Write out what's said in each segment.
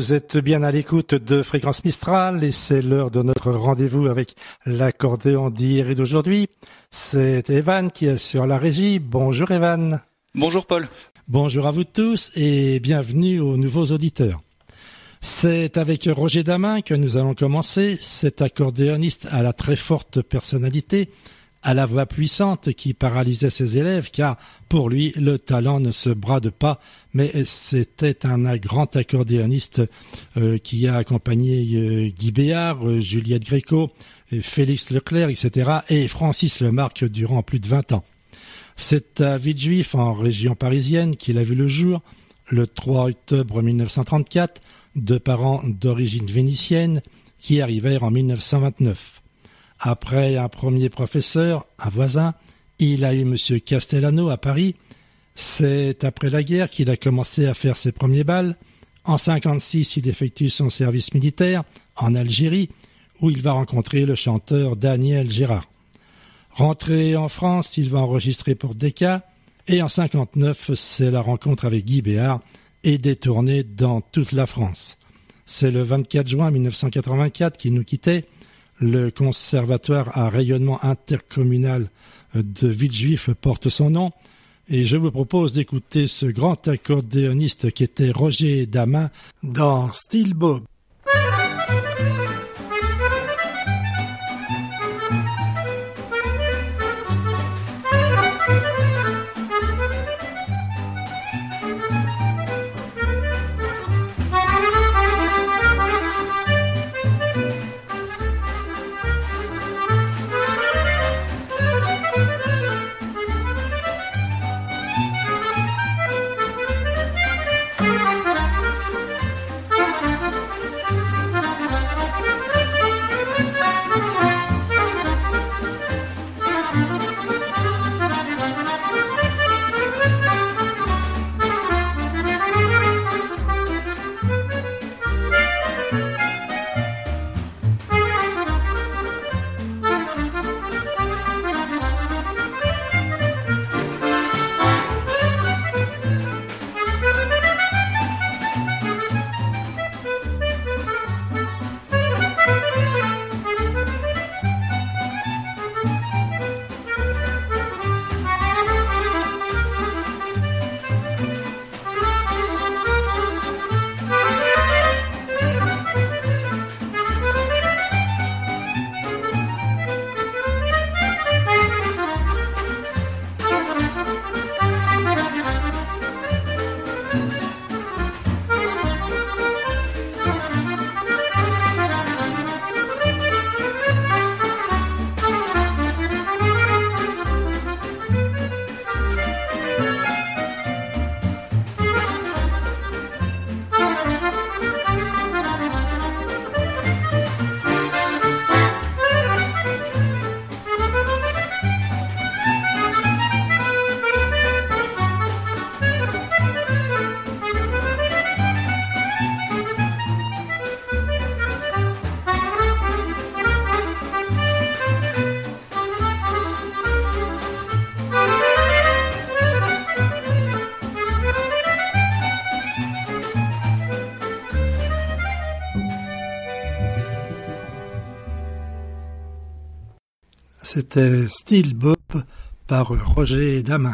Vous êtes bien à l'écoute de Fréquence Mistral et c'est l'heure de notre rendez-vous avec l'accordéon d'hier et d'aujourd'hui. C'est Evan qui est sur la régie. Bonjour Evan. Bonjour Paul. Bonjour à vous tous et bienvenue aux nouveaux auditeurs. C'est avec Roger Damin que nous allons commencer. Cet accordéoniste à la très forte personnalité, à la voix puissante qui paralysait ses élèves, car pour lui, le talent ne se brade pas, mais c'était un grand accordéoniste qui a accompagné Guy Béard, Juliette Gréco, Félix Leclerc, etc., et Francis Lemarque durant plus de 20 ans. C'est à Villejuif, en région parisienne, qu'il a vu le jour, le 3 octobre 1934, de parents d'origine vénitienne qui arrivèrent en 1929. Après un premier professeur, un voisin, il a eu M. Castellano à Paris. C'est après la guerre qu'il a commencé à faire ses premiers bals. En 1956, il effectue son service militaire en Algérie, où il va rencontrer le chanteur Daniel Gérard. Rentré en France, il va enregistrer pour Decca, et en 1959, c'est la rencontre avec Guy Béard et des tournées dans toute la France. C'est le 24 juin 1984 qu'il nous quittait. Le conservatoire à rayonnement intercommunal de Villejuif porte son nom et je vous propose d'écouter ce grand accordéoniste qui était Roger Damin dans Style Bob. C'était Style Bob par Roger Damin.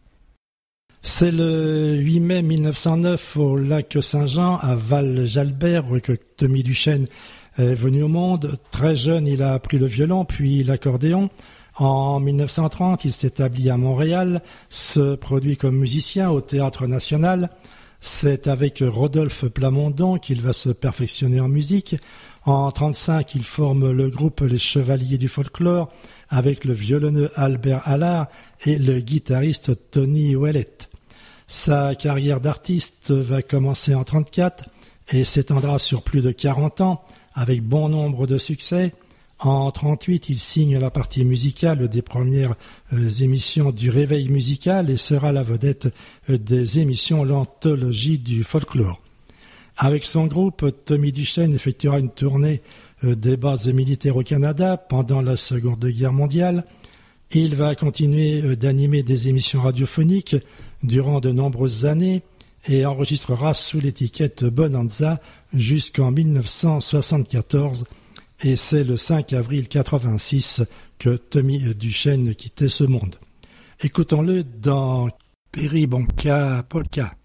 C'est le 8 mai 1909 au lac Saint-Jean à Val-Jalbert que Tommy Duchesne est venu au monde. Très jeune, il a appris le violon puis l'accordéon. En 1930, il s'établit à Montréal, se produit comme musicien au Théâtre National. C'est avec Rodolphe Plamondon qu'il va se perfectionner en musique. En 1935, il forme le groupe Les Chevaliers du Folklore avec le violonneux Albert Allard et le guitariste Tony Ouellette. Sa carrière d'artiste va commencer en 1934 et s'étendra sur plus de 40 ans avec bon nombre de succès. En 1938, il signe la partie musicale des premières émissions du Réveil musical et sera la vedette des émissions L'Anthologie du Folklore. Avec son groupe, Tommy Duchesne effectuera une tournée des bases militaires au Canada pendant la Seconde Guerre mondiale. Il va continuer d'animer des émissions radiophoniques durant de nombreuses années et enregistrera sous l'étiquette Bonanza jusqu'en 1974. Et c'est le 5 avril 86 que Tommy Duchesne quittait ce monde. Écoutons-le dans Peribonka Polka.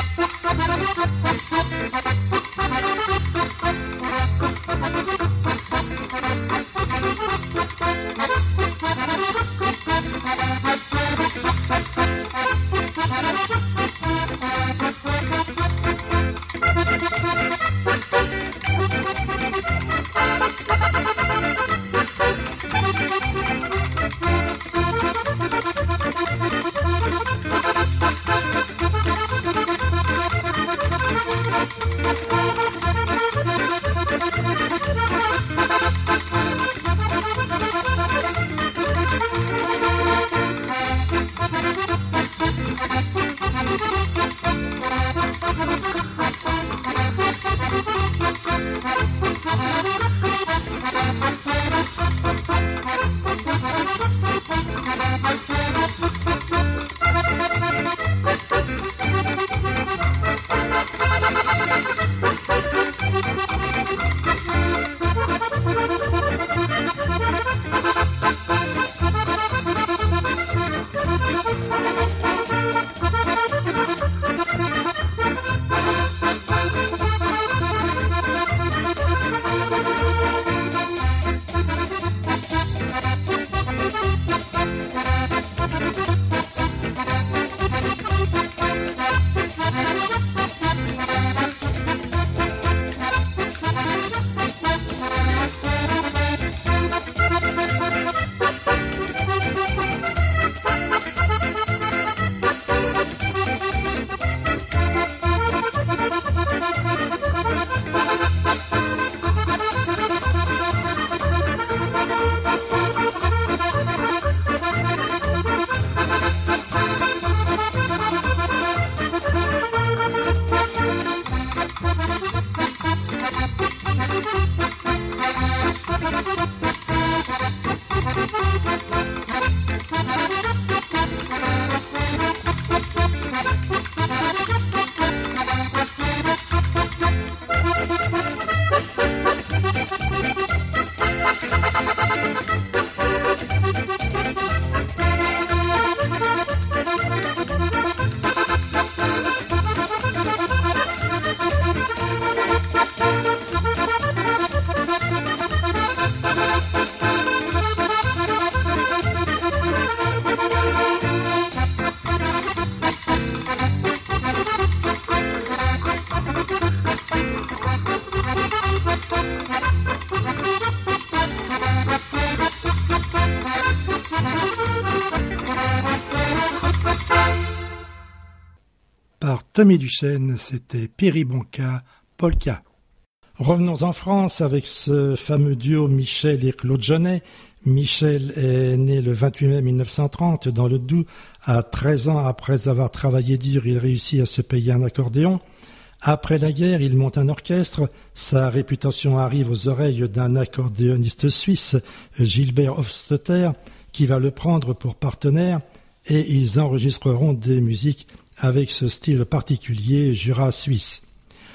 Tommy Duchesne, c'était Peribonka Polka. Revenons en France avec ce fameux duo Michel et Claude Genet. Michel est né le 28 mai 1930 dans le Doubs. À 13 ans après avoir travaillé dur, il réussit à se payer un accordéon. Après la guerre, il monte un orchestre. Sa réputation arrive aux oreilles d'un accordéoniste suisse, Gilbert Hofstetter, qui va le prendre pour partenaire et ils enregistreront des musiques avec ce style particulier Jura suisse.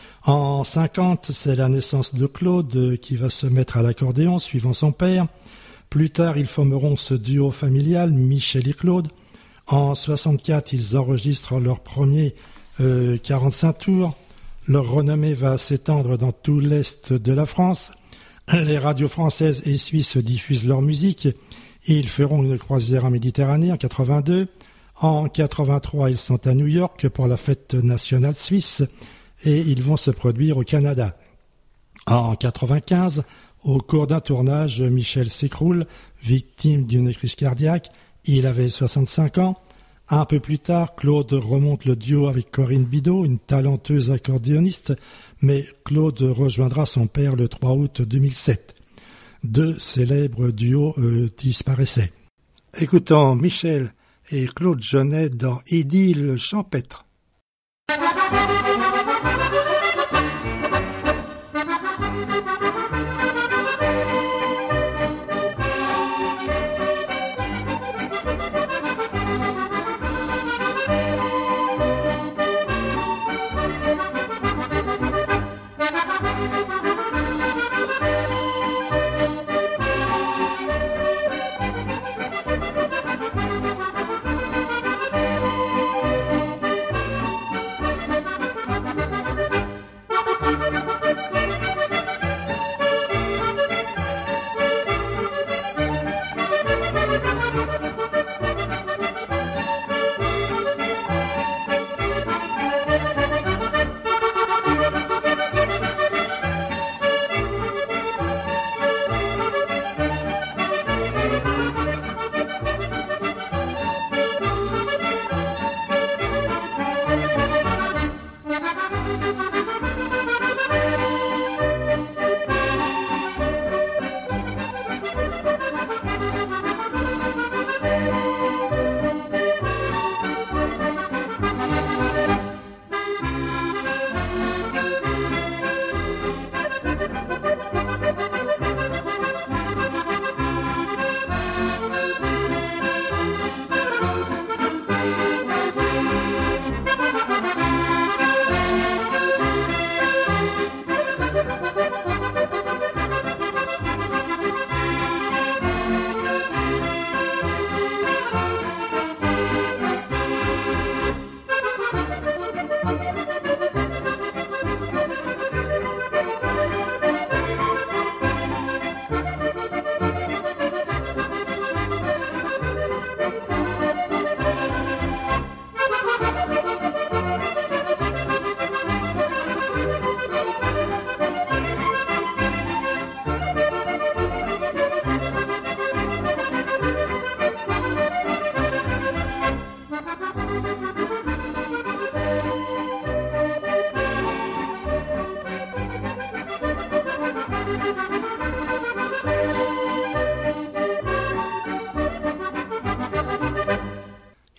En 50, c'est la naissance de Claude qui va se mettre à l'accordéon suivant son père. Plus tard, ils formeront ce duo familial, Michel et Claude. En 64, ils enregistrent leur premier 45 tours. Leur renommée va s'étendre dans tout l'est de la France. Les radios françaises et suisses diffusent leur musique et ils feront une croisière en Méditerranée en 82. En 83, ils sont à New York pour la fête nationale suisse et ils vont se produire au Canada. En 95, au cours d'un tournage, Michel s'écroule, victime d'une crise cardiaque. Il avait 65 ans. Un peu plus tard, Claude remonte le duo avec Corinne Bidot, une talenteuse accordéoniste, mais Claude rejoindra son père le 3 août 2007. Deux célèbres duos disparaissaient. Écoutons Michel et Claude Genet dans Idylle champêtre.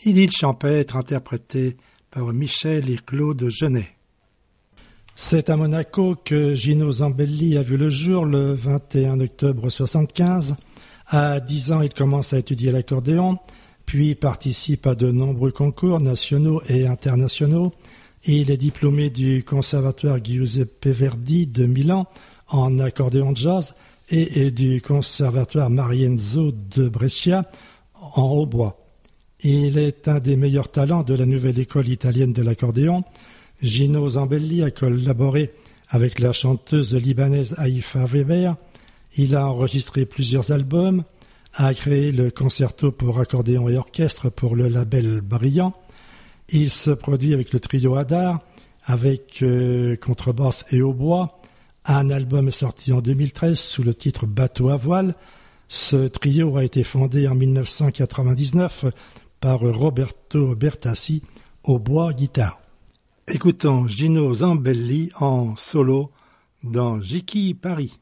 Idylle champêtre interprétée par Michel et Claude Genet. C'est à Monaco que Gino Zambelli a vu le jour le 21 octobre 1975. À 10 ans, il commence à étudier l'accordéon, puis participe à de nombreux concours nationaux et internationaux. Il est diplômé du Conservatoire Giuseppe Verdi de Milan en accordéon jazz et du Conservatoire Marienzo de Brescia en hautbois. Il est un des meilleurs talents de la nouvelle école italienne de l'accordéon. Gino Zambelli a collaboré avec la chanteuse libanaise Haïfa Weber. Il a enregistré plusieurs albums, a créé le concerto pour accordéon et orchestre pour le label Brillant. Il se produit avec le trio Hadar, avec contrebasse et hautbois. Un album est sorti en 2013 sous le titre Bateau à voile. Ce trio a été fondé en 1999 par Roberto Bertassi, hautbois guitare. Écoutons Gino Zambelli en solo dans Jiki Paris.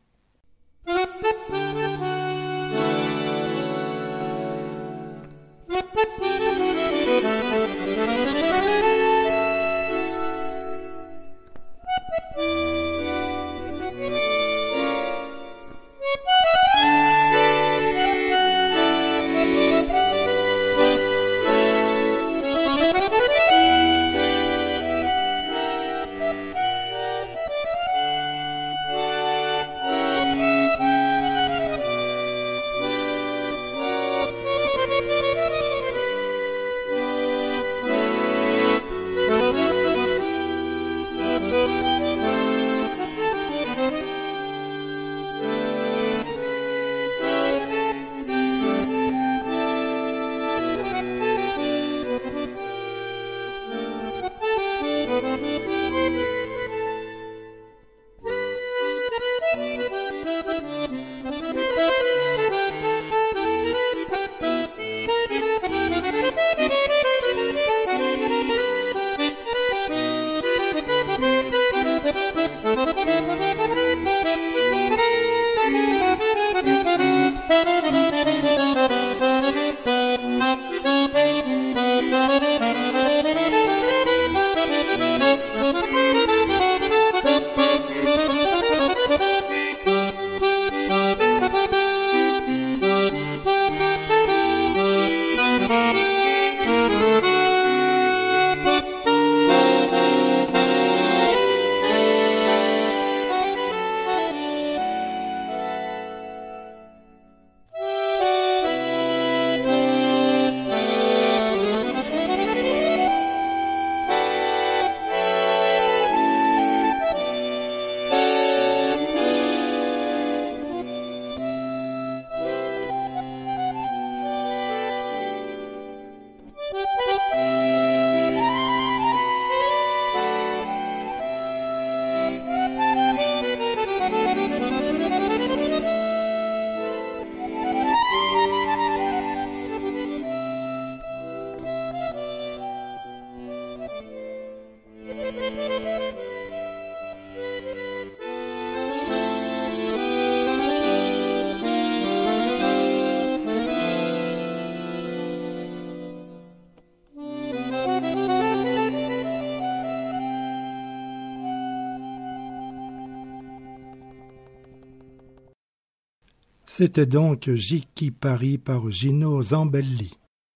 C'était donc Jiki Paris par Gino Zambelli.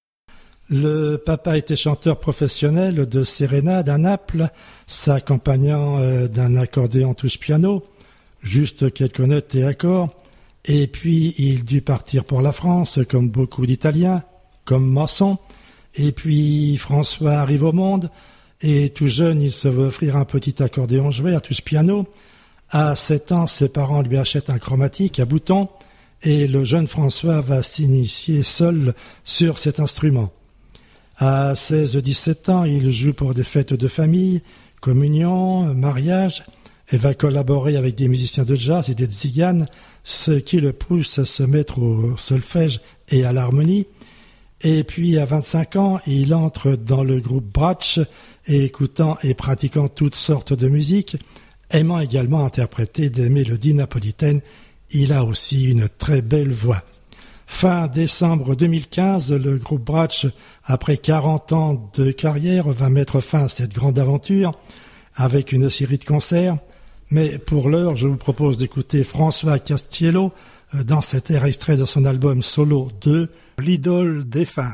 Le papa était chanteur professionnel de sérénade à Naples, s'accompagnant d'un accordéon touche-piano, juste quelques notes et accords, et puis il dut partir pour la France, comme beaucoup d'Italiens, comme Masson, et puis François arrive au monde, et tout jeune il se veut offrir un petit accordéon joué à touche-piano. À 7 ans, ses parents lui achètent un chromatique à boutons, et le jeune François va s'initier seul sur cet instrument. À 16-17 ans, il joue pour des fêtes de famille, communion, mariage, et va collaborer avec des musiciens de jazz et des tziganes, ce qui le pousse à se mettre au solfège et à l'harmonie. Et puis à 25 ans, il entre dans le groupe Bratsch, écoutant et pratiquant toutes sortes de musique, aimant également interpréter des mélodies napolitaines. Il a aussi une très belle voix. Fin décembre 2015, le groupe Bratsch, après 40 ans de carrière, va mettre fin à cette grande aventure avec une série de concerts. Mais pour l'heure, je vous propose d'écouter François Castiello dans cet air extrait de son album solo 2, L'idole défunte.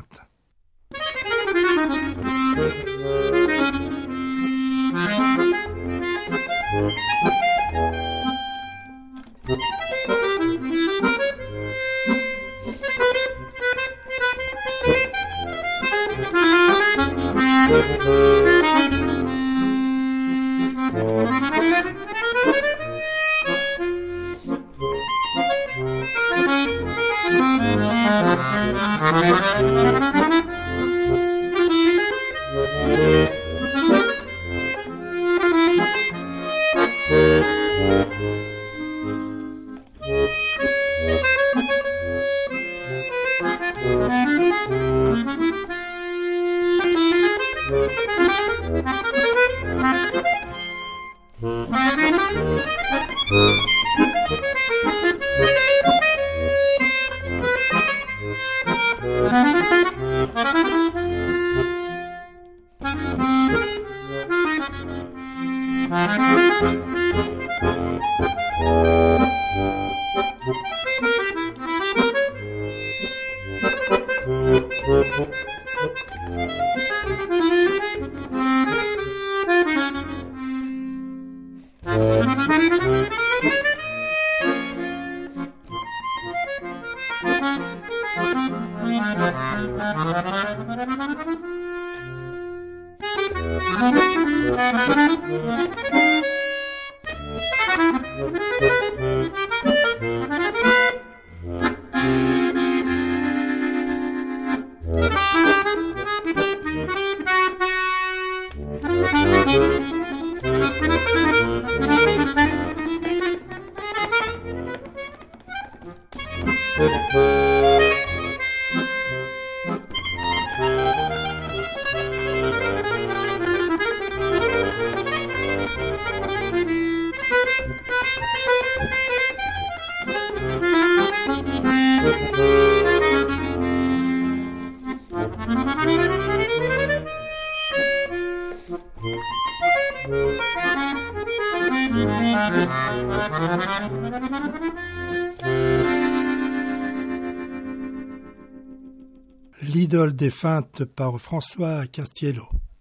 L'idole défunte par François Castiello.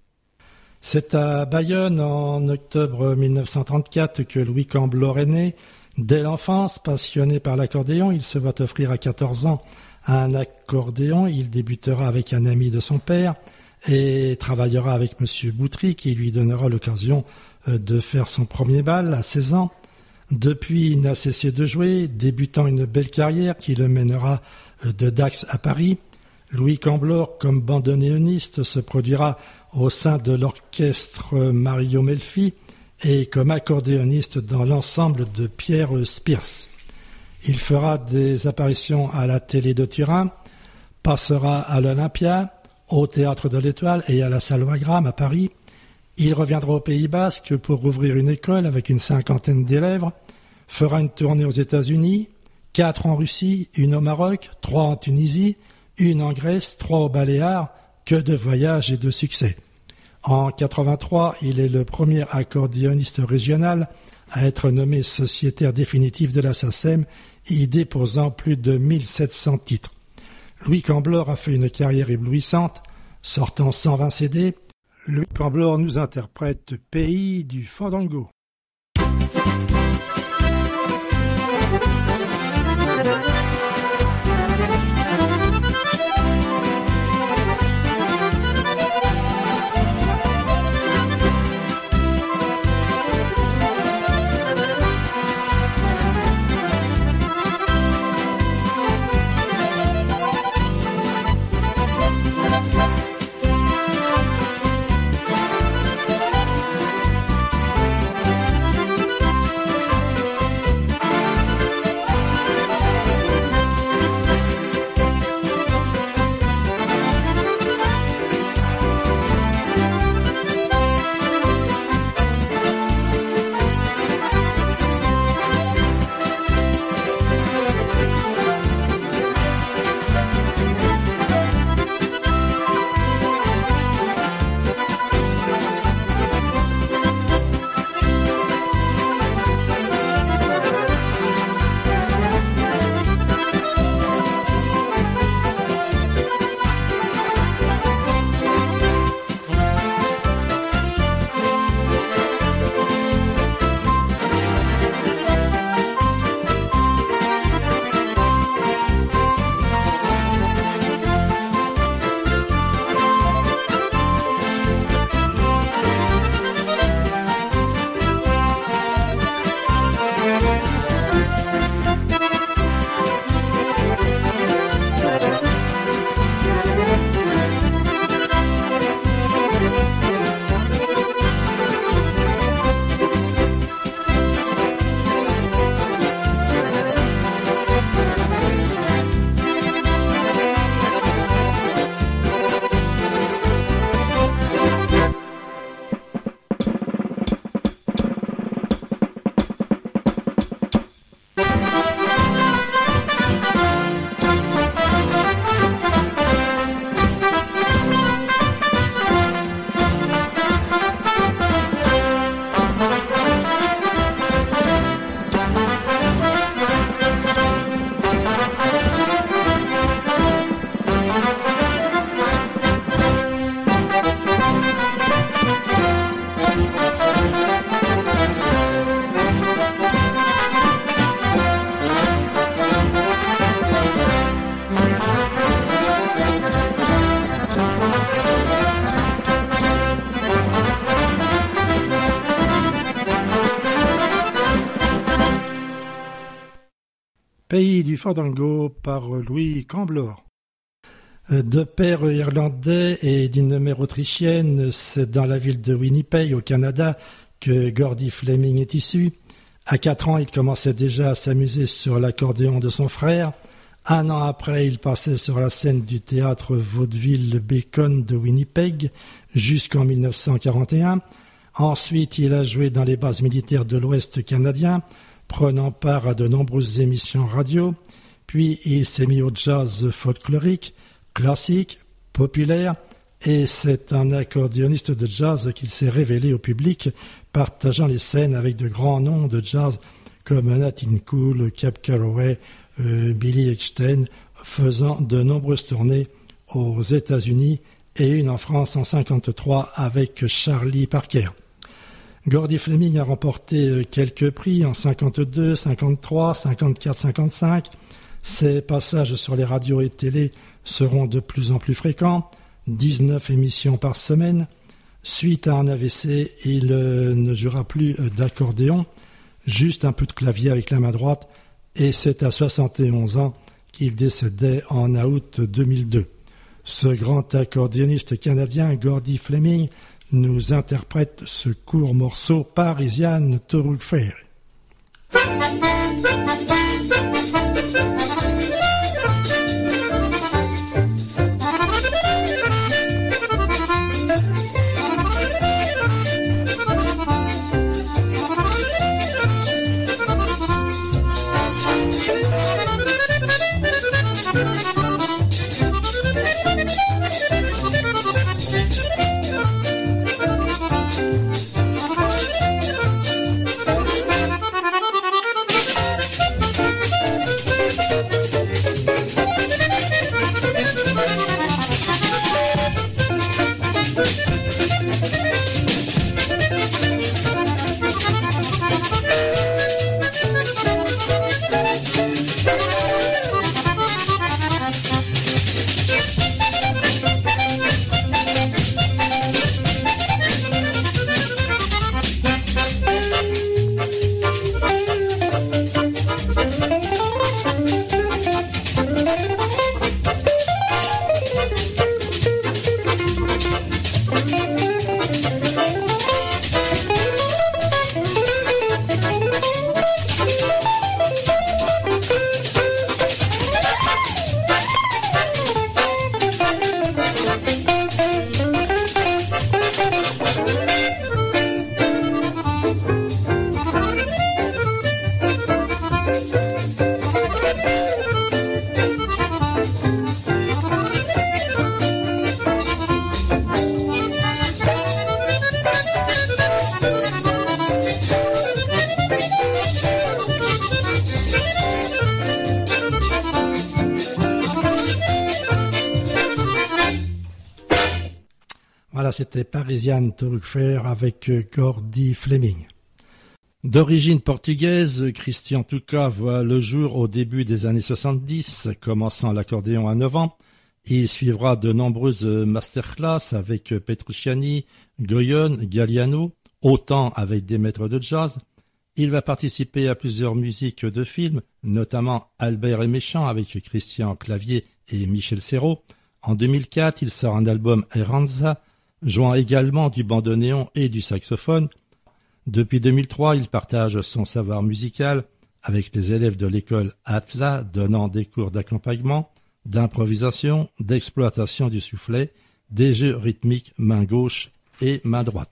C'est à Bayonne en octobre 1934 que Louis Camblor est né. Dès l'enfance, passionné par l'accordéon, il se voit offrir à 14 ans un accordéon. Il débutera avec un ami de son père et travaillera avec M. Boutry qui lui donnera l'occasion de faire son premier bal à 16 ans. Depuis, il n'a cessé de jouer, débutant une belle carrière qui le mènera de Dax à Paris. Louis Camblor, comme bandoneoniste, se produira au sein de l'orchestre Mario Melfi et comme accordéoniste dans l'ensemble de Pierre Spiers. Il fera des apparitions à la télé de Turin, passera à l'Olympia, au Théâtre de l'Étoile et à la Salle Wagram à Paris. Il reviendra au Pays Basque pour ouvrir une école avec une 50aine d'élèves, fera une tournée aux États-Unis, 4 en Russie, 1 au Maroc, 3 en Tunisie, 1 en Grèce, 3 aux Baléares, que de voyages et de succès. En 83, il est le premier accordéoniste régional à être nommé sociétaire définitif de la SACEM, y déposant plus de 1700 titres. Louis Camblor a fait une carrière éblouissante, sortant 120 CD. Louis Camblor nous interprète Pays du Fandango. Pays du Fandango par Louis Camblor. De père irlandais et d'une mère autrichienne, c'est dans la ville de Winnipeg, au Canada, que Gordy Fleming est issu. À 4 ans, il commençait déjà à s'amuser sur l'accordéon de son frère. 1 an après, il passait sur la scène du théâtre vaudeville Bacon de Winnipeg jusqu'en 1941. Ensuite, il a joué dans les bases militaires de l'Ouest canadien, prenant part à de nombreuses émissions radio. Puis, il s'est mis au jazz folklorique, classique, populaire, et c'est un accordéoniste de jazz qu'il s'est révélé au public, partageant les scènes avec de grands noms de jazz comme Nat King Cole, Cab Calloway, Billy Eckstine, faisant de nombreuses tournées aux États-Unis et une en France en 1953 avec Charlie Parker. Gordy Fleming a remporté quelques prix en 52, 53, 54, 55. Ses passages sur les radios et télé seront de plus en plus fréquents, 19 émissions par semaine. Suite à un AVC, il ne jouera plus d'accordéon, juste un peu de clavier avec la main droite, et c'est à 71 ans qu'il décédait en août 2002. Ce grand accordéoniste canadien, Gordy Fleming, nous interprète ce court morceau Parisian Thoroughfare. Voilà, c'était Parisian Thoroughfare avec Gordy Fleming. D'origine portugaise, Christian Tuca voit le jour au début des années 70, commençant l'accordéon à 9 ans. Il suivra de nombreuses masterclass avec Petrucciani, Goyon, Galliano, autant avec des maîtres de jazz. Il va participer à plusieurs musiques de films, notamment Albert et Méchant avec Christian Clavier et Michel Serrault. En 2004, il sort un album Erranza, jouant également du bandoneon et du saxophone. Depuis 2003, il partage son savoir musical avec les élèves de l'école Atla, donnant des cours d'accompagnement, d'improvisation, d'exploitation du soufflet, des jeux rythmiques main gauche et main droite.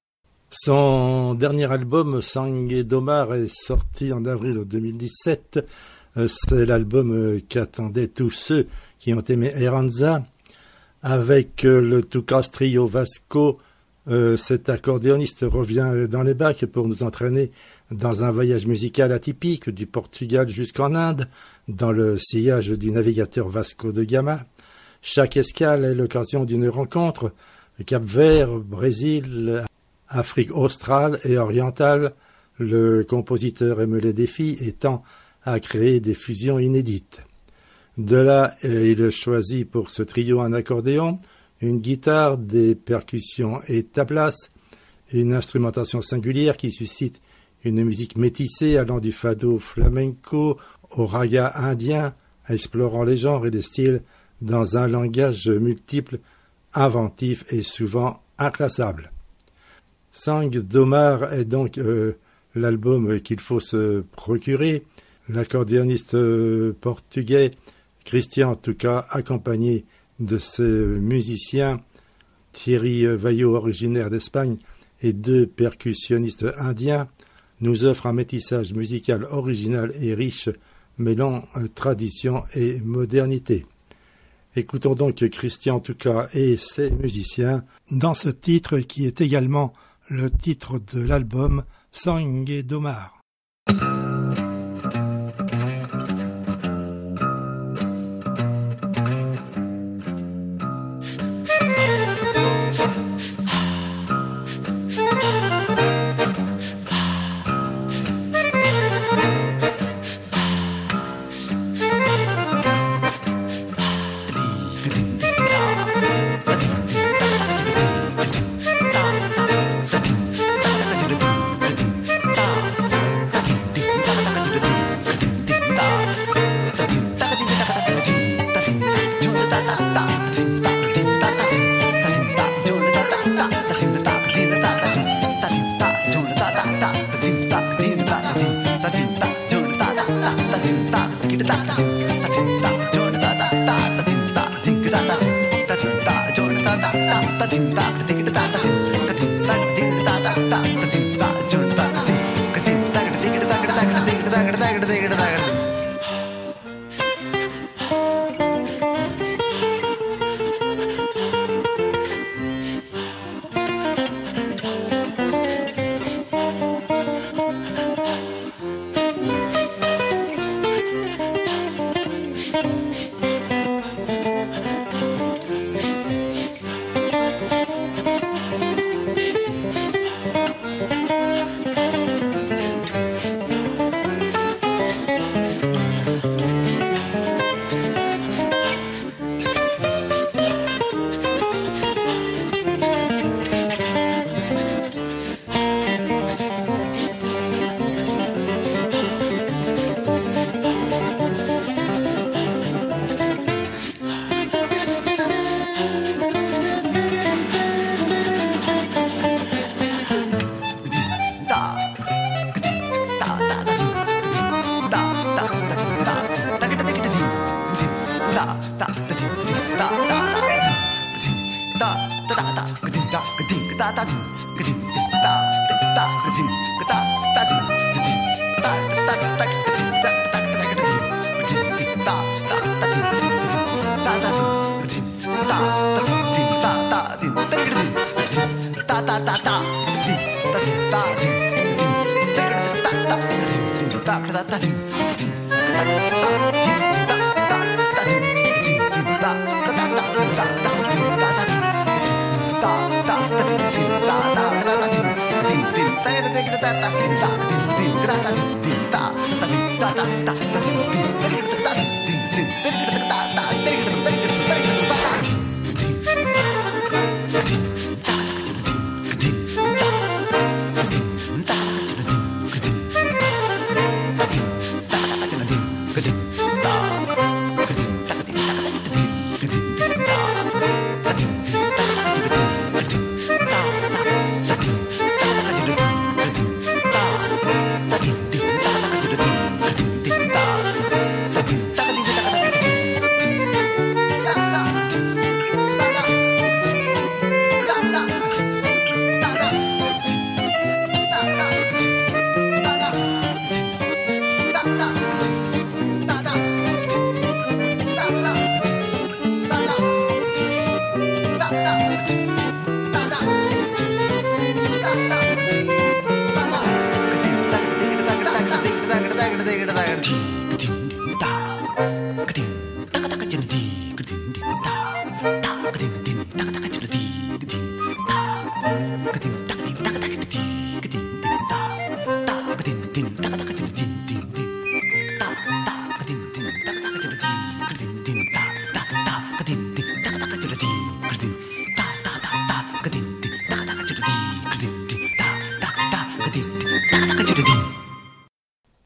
Son dernier album, Sangue Domar, est sorti en avril 2017. C'est l'album qu'attendaient tous ceux qui ont aimé Erranza. Avec le Tucas Trio Vasco, cet accordéoniste revient dans les bacs pour nous entraîner dans un voyage musical atypique du Portugal jusqu'en Inde, dans le sillage du navigateur Vasco de Gama. Chaque escale est l'occasion d'une rencontre. Cap-Vert, Brésil, Afrique australe et orientale, le compositeur aime les défis et tend à créer des fusions inédites. De là, il choisit pour ce trio un accordéon, une guitare, des percussions et tablas, une instrumentation singulière qui suscite une musique métissée allant du fado flamenco au raga indien, explorant les genres et les styles dans un langage multiple, inventif et souvent inclassable. Sang d'Omar est donc l'album qu'il faut se procurer. L'accordéoniste portugais Christian Tuca, accompagné de ses musiciens Thierry Vaillot, originaire d'Espagne, et 2 percussionnistes indiens, nous offre un métissage musical original et riche, mêlant tradition et modernité. Écoutons donc Christian Tuca et ses musiciens dans ce titre qui est également le titre de l'album Sang d'Omar.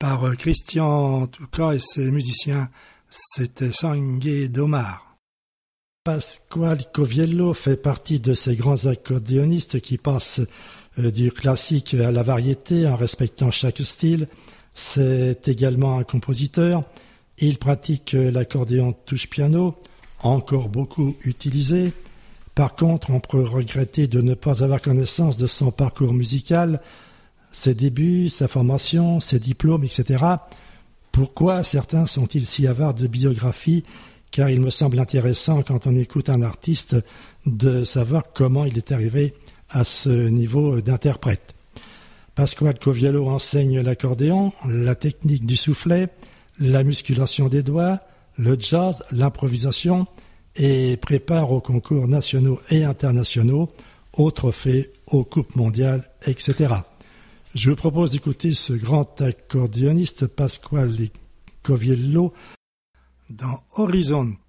par Christian Touka et ses musiciens. C'était Sangue d'Omar. Pasquale Coviello fait partie de ces grands accordéonistes qui passent du classique à la variété en respectant chaque style. C'est également un compositeur. Il pratique l'accordéon touche-piano, encore beaucoup utilisé. Par contre, on peut regretter de ne pas avoir connaissance de son parcours musical, ses débuts, sa formation, ses diplômes, etc. Pourquoi certains sont-ils si avares de biographie ? Car il me semble intéressant, quand on écoute un artiste, de savoir comment il est arrivé à ce niveau d'interprète. Pasquale Coviello enseigne l'accordéon, la technique du soufflet, la musculation des doigts, le jazz, l'improvisation et prépare aux concours nationaux et internationaux, aux trophées, aux coupes mondiales, etc. Je vous propose d'écouter ce grand accordéoniste Pasquale Coviello dans Horizonte.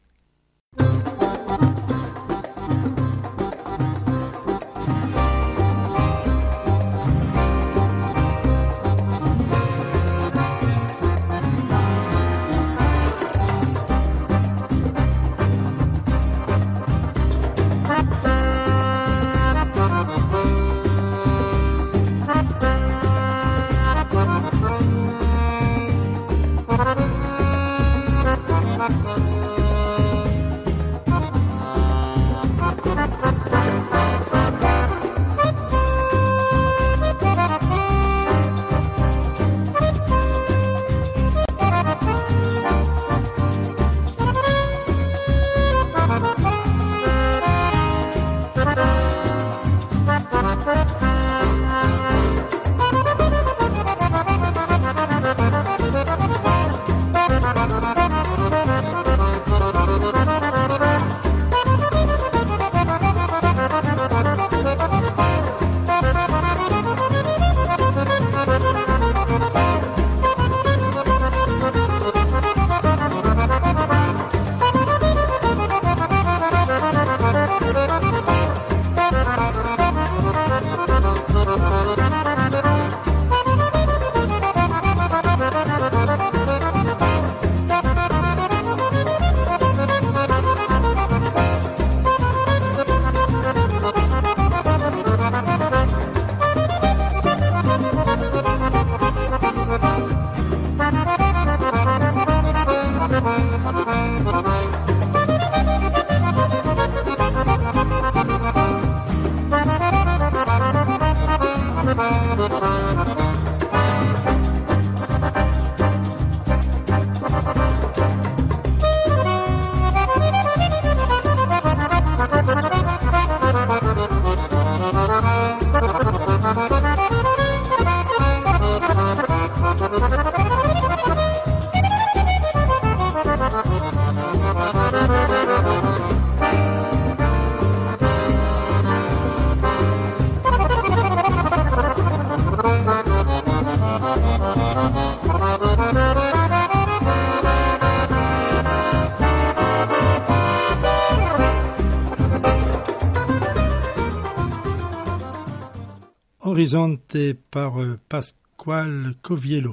Horizonte par Pasquale Coviello.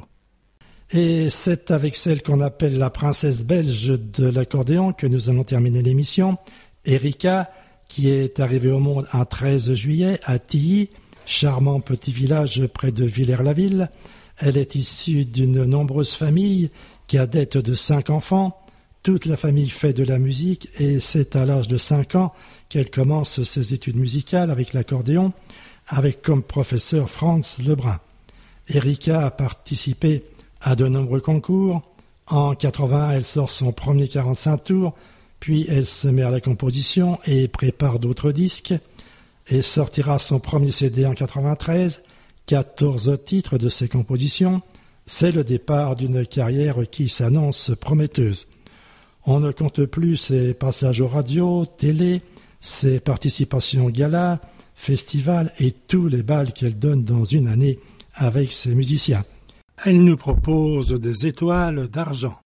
Et c'est avec celle qu'on appelle la princesse belge de l'accordéon que nous allons terminer l'émission, Erika, qui est arrivée au monde un 13 juillet à Tilly, charmant petit village près de Villers-la-Ville. Elle est issue d'une nombreuse famille, cadette de 5 enfants. Toute la famille fait de la musique et c'est à l'âge de 5 ans qu'elle commence ses études musicales avec l'accordéon, avec comme professeur Franz Lebrun. Erika a participé à de nombreux concours. En 81, elle sort son premier 45 tours, puis elle se met à la composition et prépare d'autres disques, et sortira son premier CD en 93, 14 titres de ses compositions. C'est le départ d'une carrière qui s'annonce prometteuse. On ne compte plus ses passages aux radios, télé, ses participations gala, festivals et tous les bals qu'elle donne dans une année avec ses musiciens. Elle nous propose des étoiles d'argent.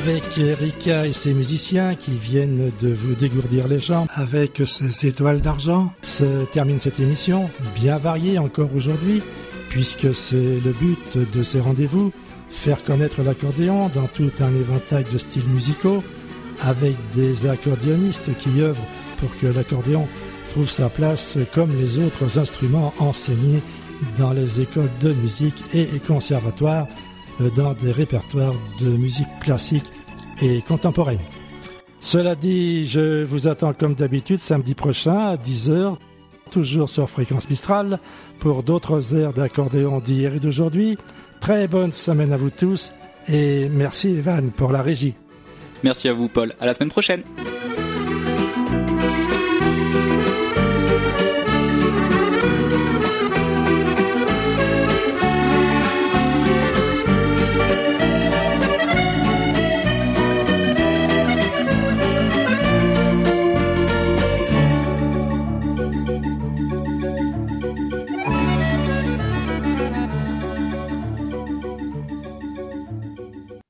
avec Erika et ses musiciens qui viennent de vous dégourdir les jambes avec ses étoiles d'argent. Se termine cette émission, bien variée encore aujourd'hui, puisque c'est le but de ces rendez-vous, faire connaître l'accordéon dans tout un éventail de styles musicaux, avec des accordéonistes qui œuvrent pour que l'accordéon trouve sa place comme les autres instruments enseignés dans les écoles de musique et conservatoires, dans des répertoires de musique classique et contemporaine. Cela dit, je vous attends comme d'habitude samedi prochain à 10h, toujours sur Fréquence Mistral, pour d'autres airs d'accordéon d'hier et d'aujourd'hui. Très bonne semaine à vous tous et merci Evan pour la régie. Merci à vous Paul, à la semaine prochaine.